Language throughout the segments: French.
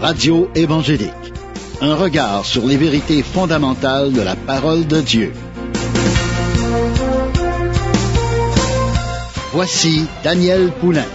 Radio évangélique. Un regard sur les vérités fondamentales de la parole de Dieu. Voici Daniel Poulain.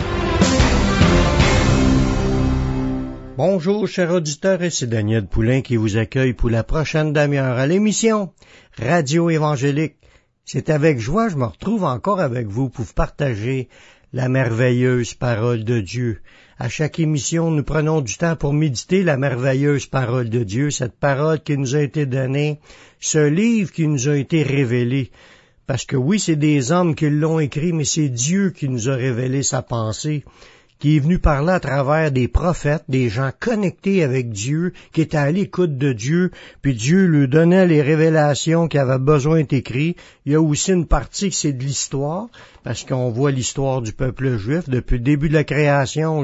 Bonjour, chers auditeurs, et c'est Daniel Poulain qui vous accueille pour la prochaine demi-heure à l'émission Radio évangélique. C'est avec joie que je me retrouve encore avec vous pour partager la merveilleuse parole de Dieu. À chaque émission, nous prenons du temps pour méditer la merveilleuse parole de Dieu, cette parole qui nous a été donnée, ce livre qui nous a été révélé. Parce que oui, c'est des hommes qui l'ont écrit, mais c'est Dieu qui nous a révélé sa pensée, qui est venu parler à travers des prophètes, des gens connectés avec Dieu, qui étaient à l'écoute de Dieu, puis Dieu lui donnait les révélations qui avaient besoin d'écrire. Il y a aussi une partie que c'est de l'histoire, parce qu'on voit l'histoire du peuple juif depuis le début de la création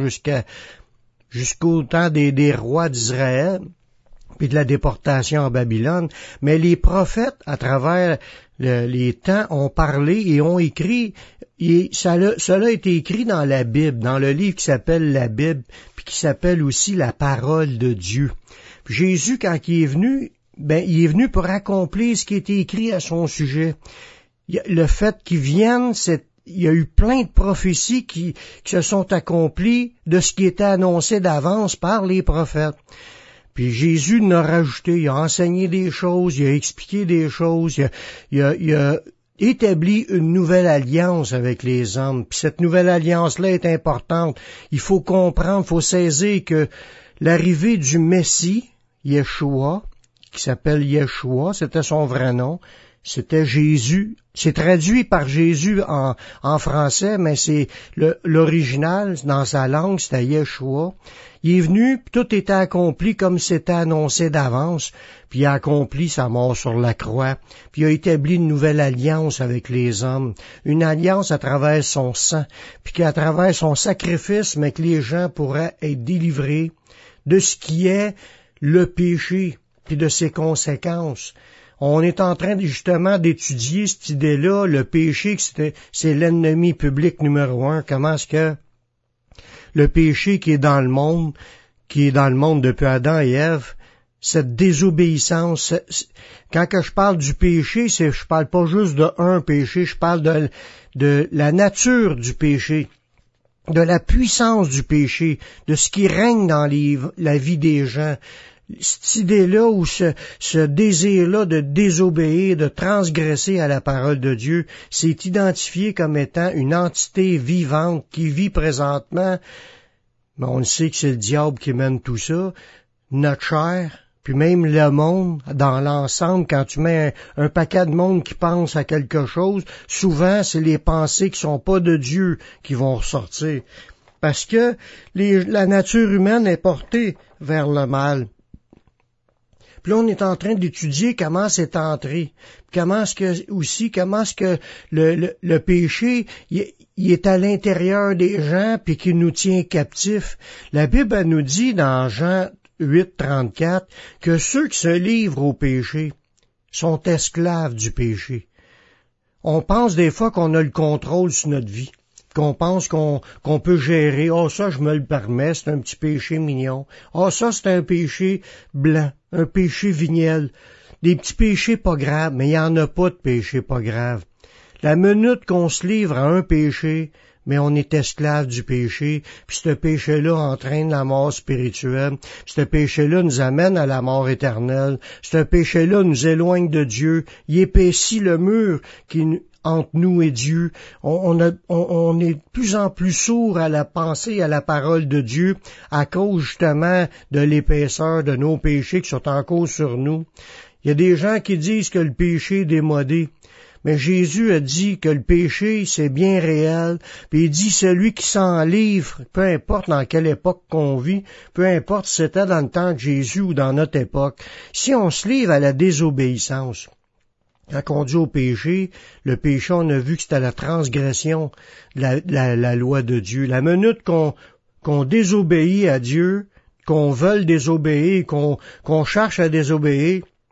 jusqu'au temps des rois d'Israël, puis de la déportation en Babylone. Mais les prophètes, à travers les temps, ont parlé et ont écrit. Et cela a été écrit dans la Bible, dans le livre qui s'appelle la Bible, puis qui s'appelle aussi la parole de Dieu. Puis Jésus, quand il est venu, il est venu pour accomplir ce qui était écrit à son sujet. Le fait qu'il vienne, il y a eu plein de prophéties qui se sont accomplies de ce qui était annoncé d'avance par les prophètes. Puis Jésus en a rajouté, il a enseigné des choses, il a expliqué des choses, il a établi une nouvelle alliance avec les hommes. Puis cette nouvelle alliance-là est importante. Il faut comprendre, il faut saisir que l'arrivée du Messie, Yeshua, qui s'appelle Yeshua, c'était son vrai nom, c'était Jésus. C'est traduit par Jésus en français, mais c'est l'original, dans sa langue, c'était Yeshua. Il est venu, tout était accompli comme c'était annoncé d'avance, puis il a accompli sa mort sur la croix, puis il a établi une nouvelle alliance avec les hommes, une alliance à travers son sang, puis qu'à travers son sacrifice, mais que les gens pourraient être délivrés de ce qui est le péché, puis de ses conséquences. On est en train justement d'étudier cette idée-là, le péché, c'est l'ennemi public numéro 1. Comment est-ce que le péché qui est dans le monde depuis Adam et Ève, cette désobéissance, quand que je parle du péché, je parle pas juste de un péché, je parle de la nature du péché, de la puissance du péché, de ce qui règne dans la vie des gens. Cette idée-là ou ce désir-là de désobéir, de transgresser à la parole de Dieu, c'est identifié comme étant une entité vivante qui vit présentement. Mais on le sait que c'est le diable qui mène tout ça, notre chair, puis même le monde dans l'ensemble. Quand tu mets un paquet de monde qui pense à quelque chose, souvent c'est les pensées qui sont pas de Dieu qui vont ressortir. Parce que la nature humaine est portée vers le mal. Puis là, on est en train d'étudier comment c'est entré. Comment est-ce que le péché, il est à l'intérieur des gens puis qu'il nous tient captifs. La Bible, elle nous dit dans Jean 8:34 que ceux qui se livrent au péché sont esclaves du péché. On pense des fois qu'on a le contrôle sur notre vie, qu'on pense qu'on peut gérer. « ça, je me le permets, c'est un petit péché mignon. Ça, c'est un péché blanc, un péché vignel. » Des petits péchés pas graves, mais il n'y en a pas de péchés pas graves. La minute qu'on se livre à un péché, mais on est esclave du péché, puis ce péché-là entraîne la mort spirituelle, puis ce péché-là nous amène à la mort éternelle, ce péché-là nous éloigne de Dieu, il épaissit le mur entre nous et Dieu. On est de plus en plus sourd à la pensée, à la parole de Dieu, à cause justement de l'épaisseur de nos péchés qui sont en cause sur nous. Il y a des gens qui disent que le péché est démodé. Mais Jésus a dit que le péché, c'est bien réel. Puis il dit, celui qui s'en livre, peu importe dans quelle époque qu'on vit, peu importe si c'était dans le temps de Jésus ou dans notre époque, si on se livre à la désobéissance, quand on dit au péché, le péché, on a vu que c'était la transgression de la loi de Dieu. La minute qu'on désobéit à Dieu, qu'on veuille désobéir, qu'on cherche à désobéir,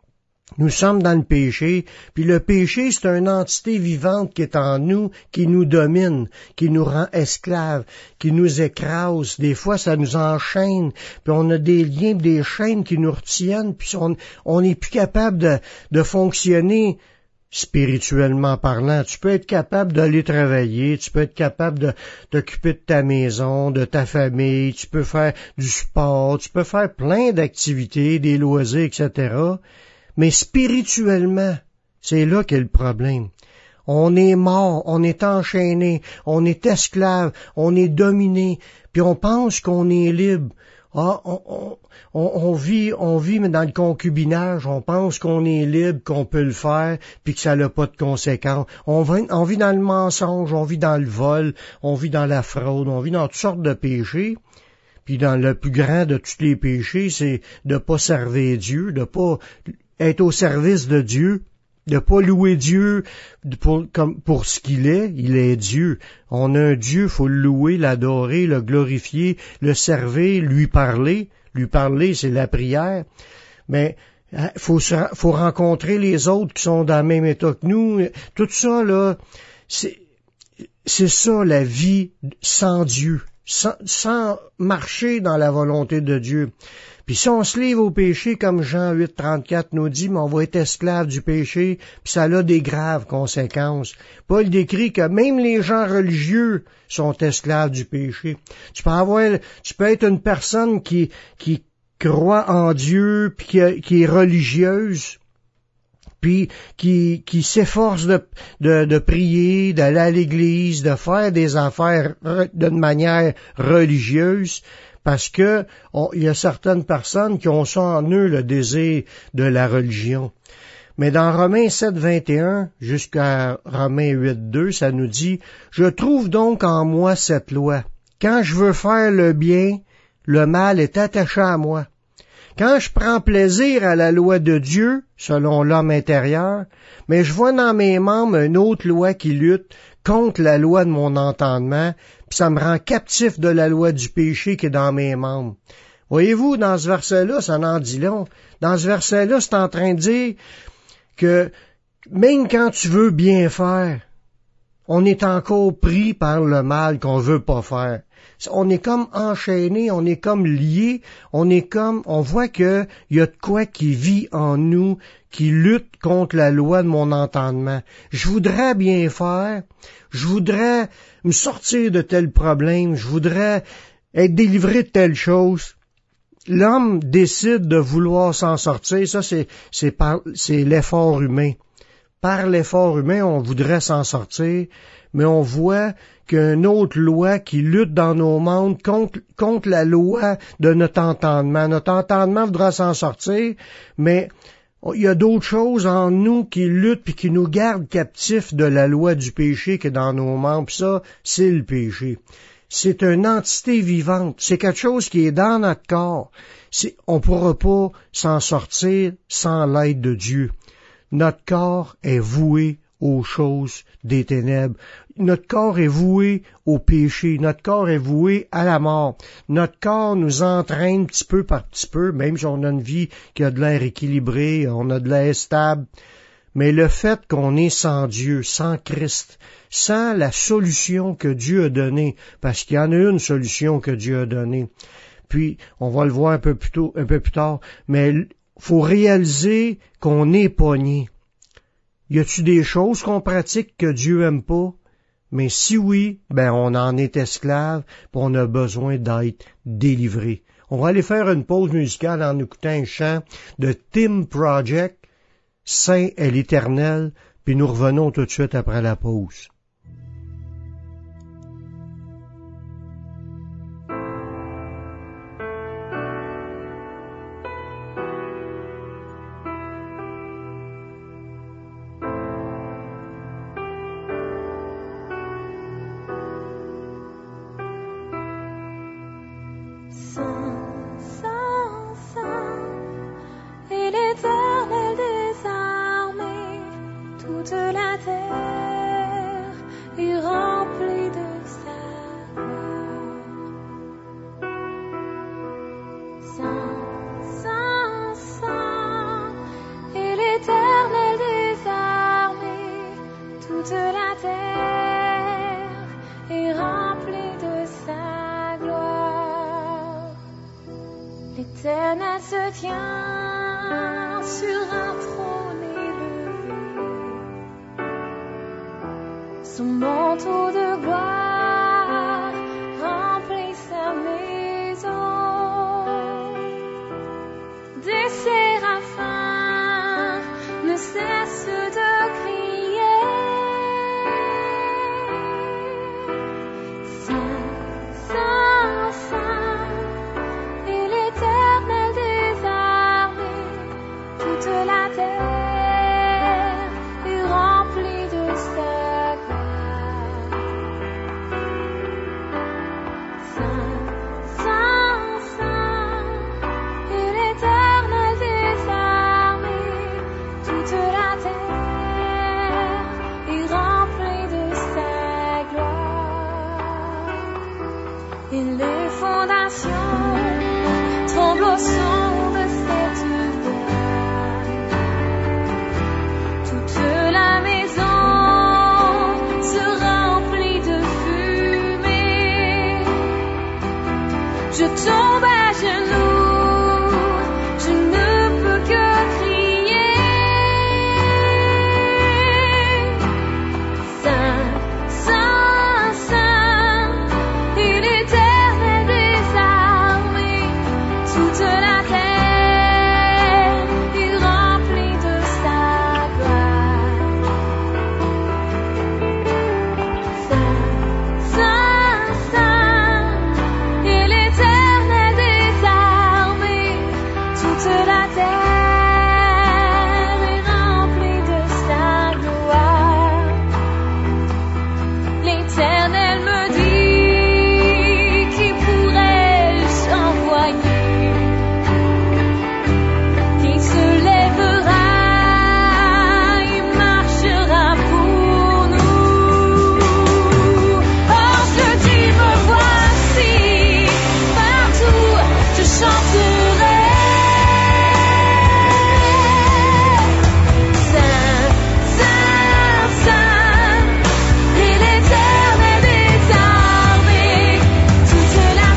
Nous sommes dans le péché, puis le péché, c'est une entité vivante qui est en nous, qui nous domine, qui nous rend esclaves, qui nous écrase. Des fois, ça nous enchaîne, puis on a des liens, des chaînes qui nous retiennent, puis on n'est plus capable de fonctionner spirituellement parlant. Tu peux être capable d'aller travailler, tu peux être capable de t'occuper de ta maison, de ta famille, tu peux faire du sport, tu peux faire plein d'activités, des loisirs, etc., mais spirituellement, c'est là qu'est le problème. On est mort, on est enchaîné, on est esclave, on est dominé, puis on pense qu'on est libre. Ah, on vit mais dans le concubinage, on pense qu'on est libre, qu'on peut le faire, puis que ça n'a pas de conséquences. On vit dans le mensonge, on vit dans le vol, on vit dans la fraude, on vit dans toutes sortes de péchés. Puis dans le plus grand de tous les péchés, c'est de pas servir Dieu, de pas être au service de Dieu, de pas louer Dieu pour ce qu'il est. Il est Dieu. On a un Dieu, faut le louer, l'adorer, le glorifier, le servir, lui parler. Lui parler, c'est la prière. Mais faut rencontrer les autres qui sont dans le même état que nous. Tout ça, là, c'est ça la vie sans Dieu, sans marcher dans la volonté de Dieu. Puis si on se livre au péché, comme Jean 8,34 nous dit, mais on va être esclave du péché, puis ça a des graves conséquences. Paul décrit que même les gens religieux sont esclaves du péché. Tu peux être une personne qui croit en Dieu, puis qui est religieuse, puis qui s'efforce de prier, d'aller à l'église, de faire des affaires d'une manière religieuse, parce que il y a certaines personnes qui ont ça en eux, le désir de la religion. Mais dans Romains 7,21 jusqu'à Romains 8,2, ça nous dit « Je trouve donc en moi cette loi. Quand je veux faire le bien, le mal est attaché à moi. Quand je prends plaisir à la loi de Dieu, selon l'homme intérieur, mais je vois dans mes membres une autre loi qui lutte contre la loi de mon entendement, puis ça me rend captif de la loi du péché qui est dans mes membres. » Voyez-vous, dans ce verset-là, ça en dit long. Dans ce verset-là, c'est en train de dire que même quand tu veux bien faire, on est encore pris par le mal qu'on veut pas faire. On est comme enchaîné, on est comme lié, on voit que il y a de quoi qui vit en nous, qui lutte contre la loi de mon entendement. Je voudrais bien faire, je voudrais me sortir de tel problème, je voudrais être délivré de telle chose. L'homme décide de vouloir s'en sortir, ça c'est l'effort humain. Par l'effort humain, on voudrait s'en sortir, mais on voit qu'il y a une autre loi qui lutte dans nos mondes contre la loi de notre entendement. Notre entendement voudra s'en sortir, mais il y a d'autres choses en nous qui luttent et qui nous gardent captifs de la loi du péché qui est dans nos membres. Puis ça, c'est le péché. C'est une entité vivante. C'est quelque chose qui est dans notre corps. On ne pourra pas s'en sortir sans l'aide de Dieu. Notre corps est voué aux choses des ténèbres. Notre corps est voué au péché. Notre corps est voué à la mort. Notre corps nous entraîne petit peu par petit peu, même si on a une vie qui a de l'air équilibrée, on a de l'air stable. Mais le fait qu'on est sans Dieu, sans Christ, sans la solution que Dieu a donnée, parce qu'il y en a une solution que Dieu a donnée, puis on va le voir un peu plus tard, mais faut réaliser qu'on est pogné. Y a-tu des choses qu'on pratique que Dieu aime pas? Mais si oui, on en est esclave, puis on a besoin d'être délivré. On va aller faire une pause musicale en écoutant un chant de Tim Project, Saint est l'Éternel, puis nous revenons tout de suite après la pause. Toute la terre l'Éternel se tient sur un trône élevé. Son manteau de gloire remplit sa maison. Des séraphins ne cessent de crier. Saint, Saint, Saint, et l'Éternel des armées. Toute la terre est remplie de sa gloire. Saint, Saint, Saint, et l'Éternel des armées. Toute la terre est remplie de sa gloire. Et les fondations tremblent au son de cette voix. Toute la maison se remplit de fumée. Je tombe à genoux, je ne peux que crier. Saint, Saint, Saint, et l'Éternel des armées. Toute la terre est remplie de sa gloire. Saint, Saint, Saint, et l'Éternel des armées. Toute la terre est remplie de sa gloire. L'Éternel me dit, qui pourrais-je envoyer? Qui se lèvera et marchera pour nous? Oh, que tu me voici, partout je chanterai. Saint, Saint, Saint, et l'Éternel des armées. Toute la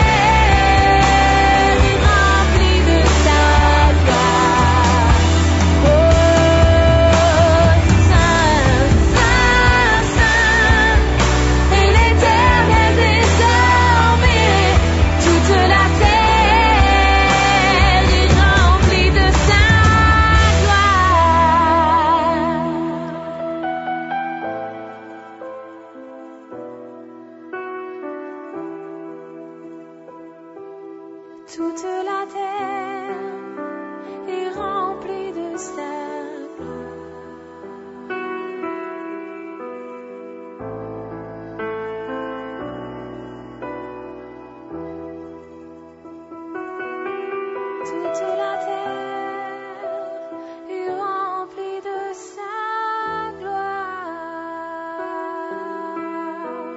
terre est remplie de sa gloire. Oh, Saint, Saint, Saint, et l'Éternel des armées. Toute la terre est remplie de sa gloire. Toute la terre est remplie de sa gloire. Toute la terre est remplie de sa gloire.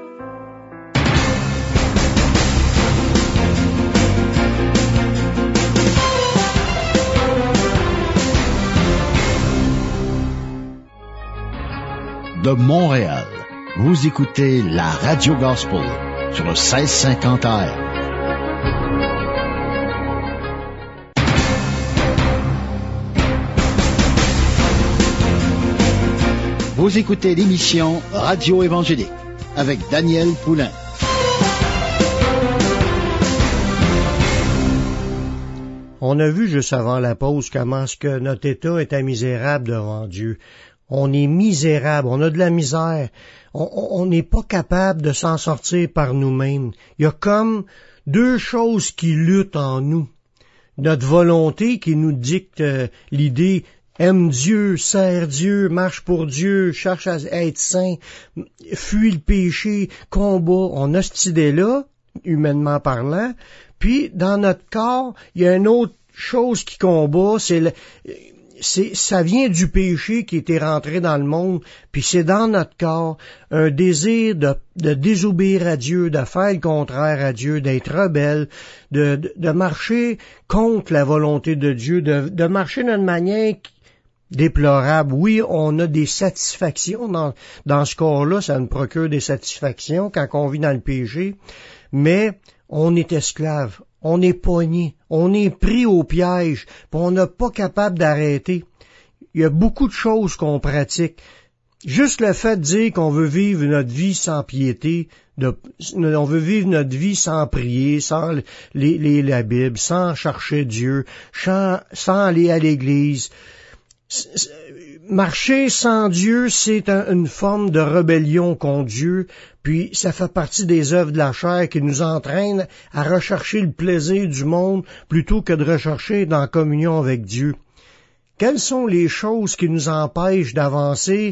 De Montréal, vous écoutez la Radio Gospel sur le 1650 AM. Vous écoutez l'émission Radio Évangélique avec Daniel Poulain. On a vu juste avant la pause comment est-ce que notre état était misérable devant Dieu. On est misérable, on a de la misère. On n'est pas capable de s'en sortir par nous-mêmes. Il y a comme deux choses qui luttent en nous. Notre volonté qui nous dicte l'idée aime Dieu, sert Dieu, marche pour Dieu, cherche à être saint, fuit le péché, combat. On a cette idée-là, humainement parlant. Puis, dans notre corps, il y a une autre chose qui combat, ça vient du péché qui était rentré dans le monde, puis c'est dans notre corps un désir de désobéir à Dieu, de faire le contraire à Dieu, d'être rebelle, de marcher contre la volonté de Dieu, de marcher d'une manière déplorable. Oui, on a des satisfactions dans ce corps-là, ça nous procure des satisfactions quand on vit dans le péché, mais on est esclave. on est pogné, on est pris au piège, puis on n'est pas capable d'arrêter. Il y a beaucoup de choses qu'on pratique. Juste le fait de dire qu'on veut vivre notre vie sans piété, on veut vivre notre vie sans prier, sans la Bible, sans chercher Dieu, sans aller à l'église. Marcher sans Dieu, c'est une forme de rébellion contre Dieu, puis ça fait partie des œuvres de la chair qui nous entraînent à rechercher le plaisir du monde plutôt que de rechercher dans la communion avec Dieu. Quelles sont les choses qui nous empêchent d'avancer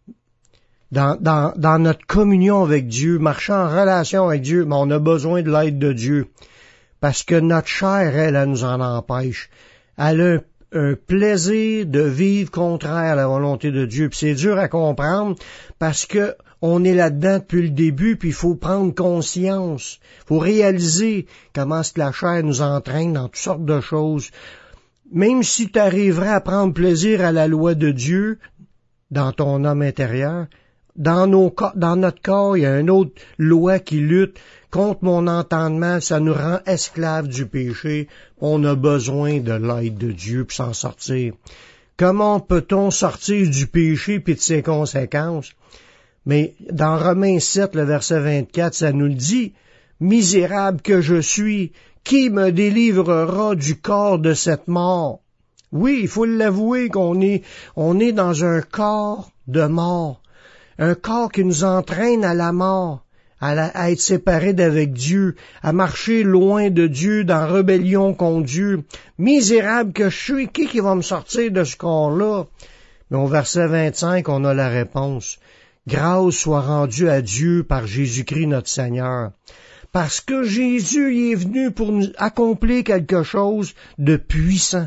dans notre communion avec Dieu, marcher en relation avec Dieu? Mais on a besoin de l'aide de Dieu, parce que notre chair, elle nous en empêche. Elle a un plaisir de vivre contraire à la volonté de Dieu. Puis c'est dur à comprendre parce que on est là-dedans depuis le début, puis il faut prendre conscience. Il faut réaliser comment la chair nous entraîne dans toutes sortes de choses. Même si tu arriverais à prendre plaisir à la loi de Dieu dans ton homme intérieur, dans notre corps, il y a une autre loi qui lutte contre mon entendement, ça nous rend esclaves du péché. On a besoin de l'aide de Dieu pour s'en sortir. Comment peut-on sortir du péché puis de ses conséquences? Mais dans Romains 7, le verset 24, ça nous le dit, « Misérable que je suis, qui me délivrera du corps de cette mort? » Oui, il faut l'avouer qu'on est dans un corps de mort, un corps qui nous entraîne à la mort. À être séparé d'avec Dieu, à marcher loin de Dieu, dans rébellion contre Dieu. Misérable que je suis, qui va me sortir de ce corps-là? Mais au verset 25, on a la réponse. Grâce soit rendue à Dieu par Jésus-Christ notre Seigneur. Parce que Jésus y est venu pour nous accomplir quelque chose de puissant.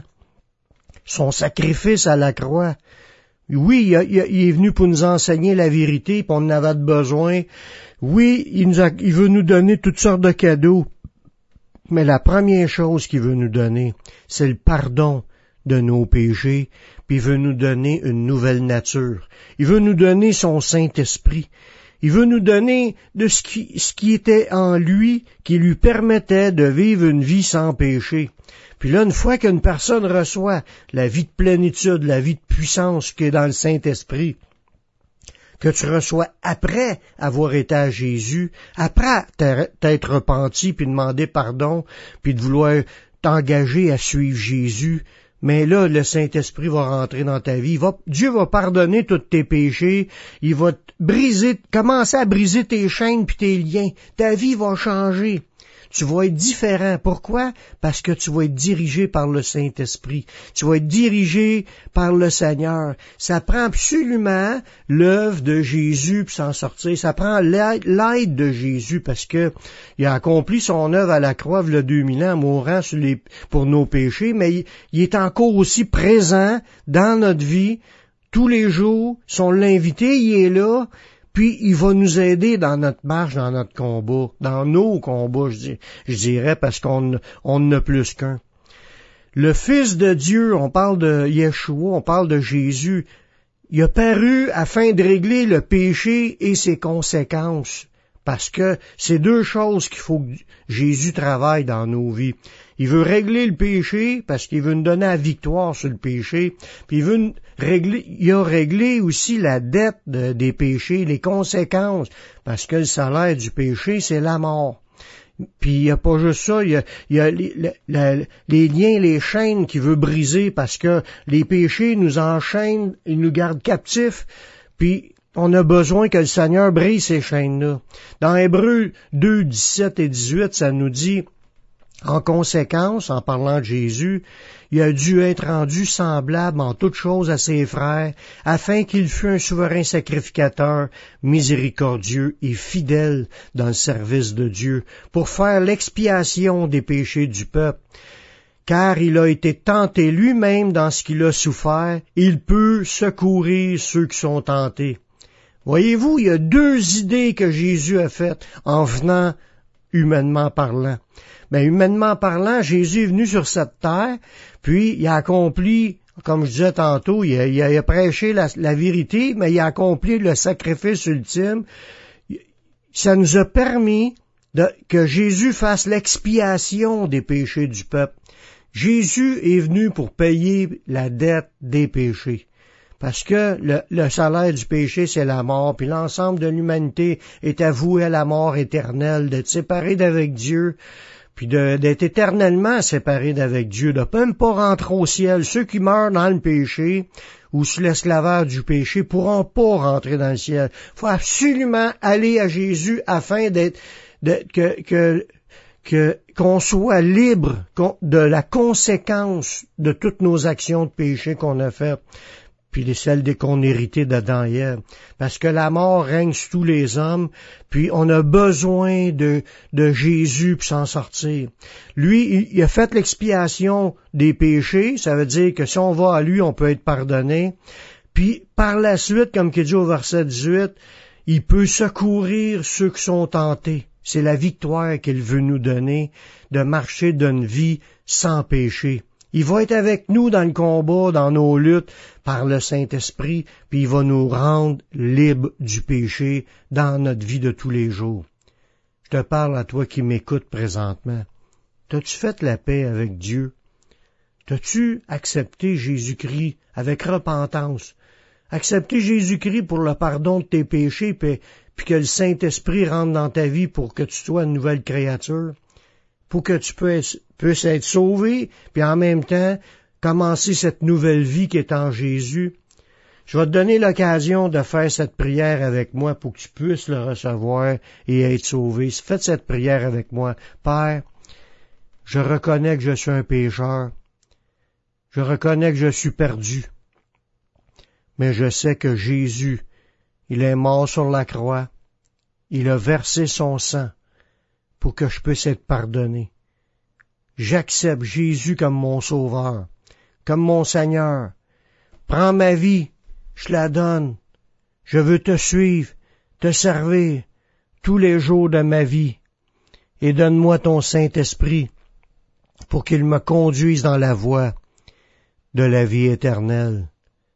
Son sacrifice à la croix. Oui, il est venu pour nous enseigner la vérité, puis on en avait besoin. Oui, il veut nous donner toutes sortes de cadeaux. Mais la première chose qu'il veut nous donner, c'est le pardon de nos péchés, puis il veut nous donner une nouvelle nature. Il veut nous donner son Saint-Esprit. Il veut nous donner de ce qui était en lui, qui lui permettait de vivre une vie sans péché. Puis là, une fois qu'une personne reçoit la vie de plénitude, la vie de puissance qui est dans le Saint-Esprit, que tu reçois après avoir été à Jésus, après t'être repenti, puis demander pardon, puis de vouloir t'engager à suivre Jésus, mais là, le Saint-Esprit va rentrer dans ta vie. Dieu va pardonner tous tes péchés, il va commencer à briser tes chaînes puis tes liens. Ta vie va changer. Tu vas être différent. Pourquoi? Parce que tu vas être dirigé par le Saint-Esprit. Tu vas être dirigé par le Seigneur. Ça prend absolument l'œuvre de Jésus pour s'en sortir. Ça prend l'aide de Jésus parce que il a accompli son œuvre à la croix il y a 2000 ans, mourant pour nos péchés, mais il est encore aussi présent dans notre vie tous les jours. Si on l'invité, il est là. Puis, il va nous aider dans notre marche, dans notre combat, dans nos combats, je dirais, parce qu'on en a plus qu'un. Le Fils de Dieu, on parle de Yeshua, on parle de Jésus, il a paru afin de régler le péché et ses conséquences, parce que c'est deux choses qu'il faut que Jésus travaille dans nos vies. Il veut régler le péché parce qu'il veut nous donner la victoire sur le péché. Puis il a réglé aussi la dette des péchés, les conséquences, parce que le salaire du péché, c'est la mort. Puis il n'y a pas juste ça, il y a les liens, les chaînes qu'il veut briser parce que les péchés nous enchaînent, ils nous gardent captifs. Puis on a besoin que le Seigneur brise ces chaînes-là. Dans Hébreux 2, 17 et 18, ça nous dit... En conséquence, en parlant de Jésus, il a dû être rendu semblable en toutes choses à ses frères, afin qu'il fût un souverain sacrificateur, miséricordieux et fidèle dans le service de Dieu, pour faire l'expiation des péchés du peuple. Car il a été tenté lui-même dans ce qu'il a souffert, il peut secourir ceux qui sont tentés. Voyez-vous, il y a deux idées que Jésus a faites en venant humainement parlant. Ben, humainement parlant, Jésus est venu sur cette terre, puis il a accompli, comme je disais tantôt, il a prêché la vérité, mais il a accompli le sacrifice ultime. Ça nous a permis que Jésus fasse l'expiation des péchés du peuple. Jésus est venu pour payer la dette des péchés. Parce que le salaire du péché, c'est la mort, puis l'ensemble de l'humanité est avoué à la mort éternelle, d'être séparé d'avec Dieu, puis d'être éternellement séparé d'avec Dieu, de même pas rentrer au ciel. Ceux qui meurent dans le péché ou sous l'esclavage du péché pourront pas rentrer dans le ciel. Il faut absolument aller à Jésus afin qu'on soit libre de la conséquence de toutes nos actions de péché qu'on a faites, puis celles qu'on héritait d'Adam et Ève. Parce que la mort règne sur tous les hommes, puis on a besoin de Jésus pour s'en sortir. Lui, il a fait l'expiation des péchés, ça veut dire que si on va à lui, on peut être pardonné. Puis par la suite, comme qu'il dit au verset 18, il peut secourir ceux qui sont tentés. C'est la victoire qu'il veut nous donner, de marcher d'une vie sans péché. Il va être avec nous dans le combat, dans nos luttes, par le Saint-Esprit, puis il va nous rendre libres du péché dans notre vie de tous les jours. Je te parle à toi qui m'écoutes présentement. T'as-tu fait la paix avec Dieu? T'as-tu accepté Jésus-Christ avec repentance? Accepté Jésus-Christ pour le pardon de tes péchés, puis que le Saint-Esprit rentre dans ta vie pour que tu sois une nouvelle créature? Pour que tu puisses être sauvé, puis en même temps, commencer cette nouvelle vie qui est en Jésus. Je vais te donner l'occasion de faire cette prière avec moi pour que tu puisses le recevoir et être sauvé. Faites cette prière avec moi. Père, je reconnais que je suis un pécheur. Je reconnais que je suis perdu. Mais je sais que Jésus, il est mort sur la croix. Il a versé son sang pour que je puisse être pardonné. J'accepte Jésus comme mon sauveur, comme mon Seigneur. Prends ma vie, je la donne. Je veux te suivre, te servir tous les jours de ma vie. Et donne-moi ton Saint-Esprit pour qu'il me conduise dans la voie de la vie éternelle.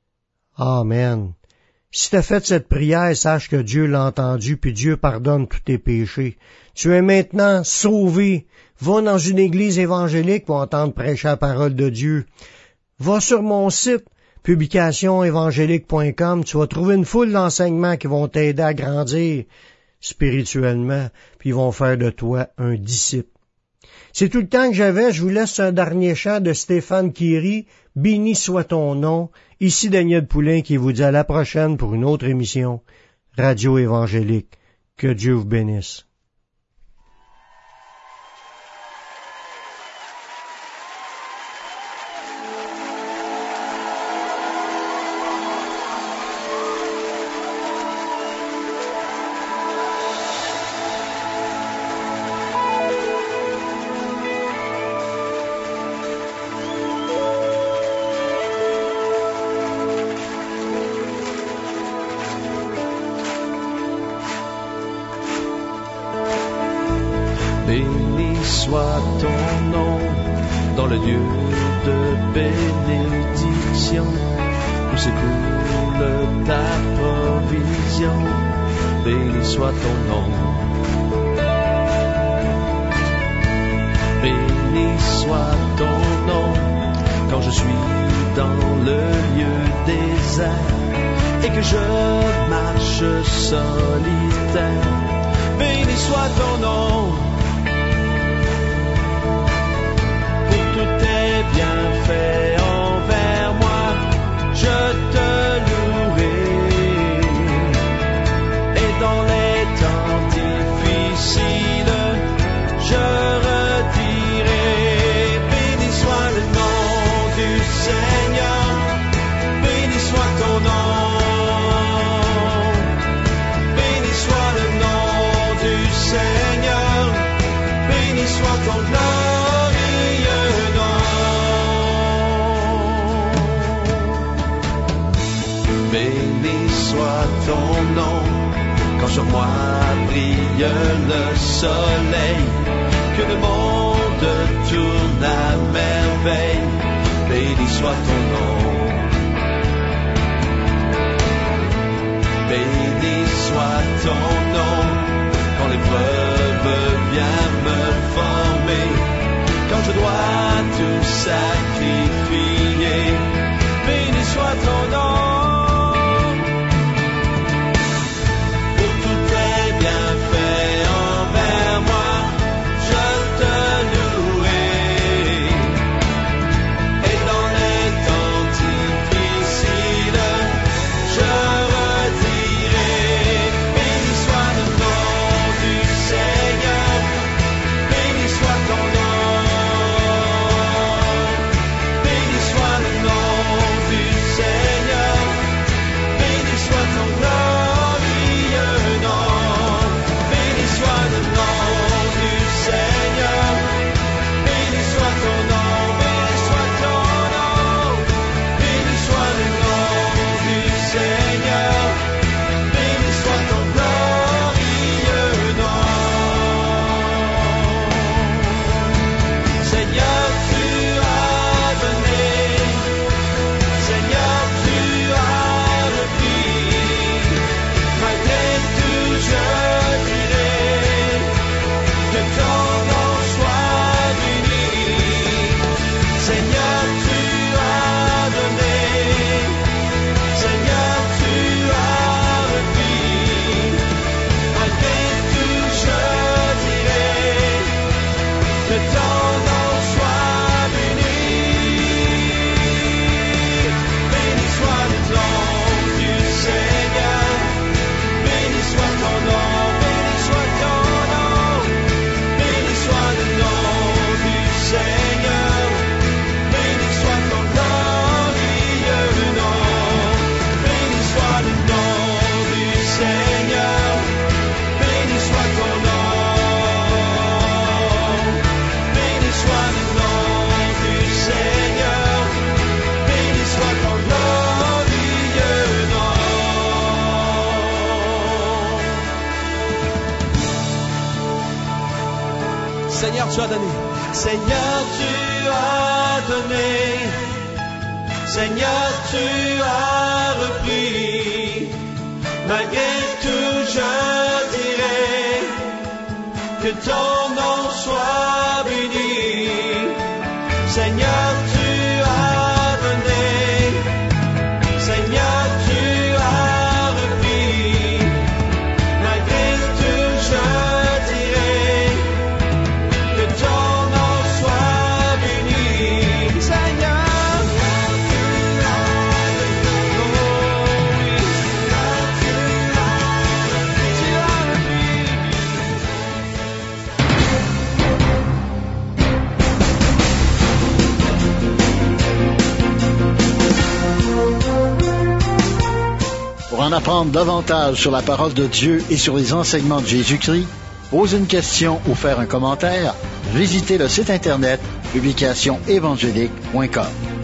Amen. Si tu as fait cette prière, sache que Dieu l'a entendu, puis Dieu pardonne tous tes péchés. Tu es maintenant sauvé. Va dans une église évangélique pour entendre prêcher la parole de Dieu. Va sur mon site, publicationévangélique.com. Tu vas trouver une foule d'enseignements qui vont t'aider à grandir spirituellement, puis ils vont faire de toi un disciple. C'est tout le temps que j'avais. Je vous laisse un dernier chant de Stéphane Kiry. Béni soit ton nom. Ici Daniel Poulain qui vous dit à la prochaine pour une autre émission Radio Évangélique. Que Dieu vous bénisse. Béni soit ton nom dans le lieu de bénédiction, où s'écoule ta provision. Béni soit ton nom. Béni soit ton nom quand je suis dans le lieu désert et que je marche solitaire. Béni soit ton nom. Bienfait envers moi, je te louerai. Et dans les temps difficiles, je redirai. Béni soit le nom du Seigneur, béni soit ton nom. Béni soit le nom du Seigneur, béni soit ton glorieux nom. Béni soit ton nom, quand sur moi brille le soleil, que le monde tourne à merveille. Béni soit ton nom. Béni soit ton nom, quand l'épreuve vient Seigneur, tu as donné. Seigneur, tu as donné. Seigneur, tu as repris. Malgré tout, je dirai que ton nom soit béni. Seigneur, tu as donné. Seigneur, tu as repris. Malgré tout, je dirai que ton nom soit béni. Seigneur, Pour en apprendre davantage sur la parole de Dieu et sur les enseignements de Jésus-Christ, poser une question ou faire un commentaire, visitez le site internet publicationévangélique.com.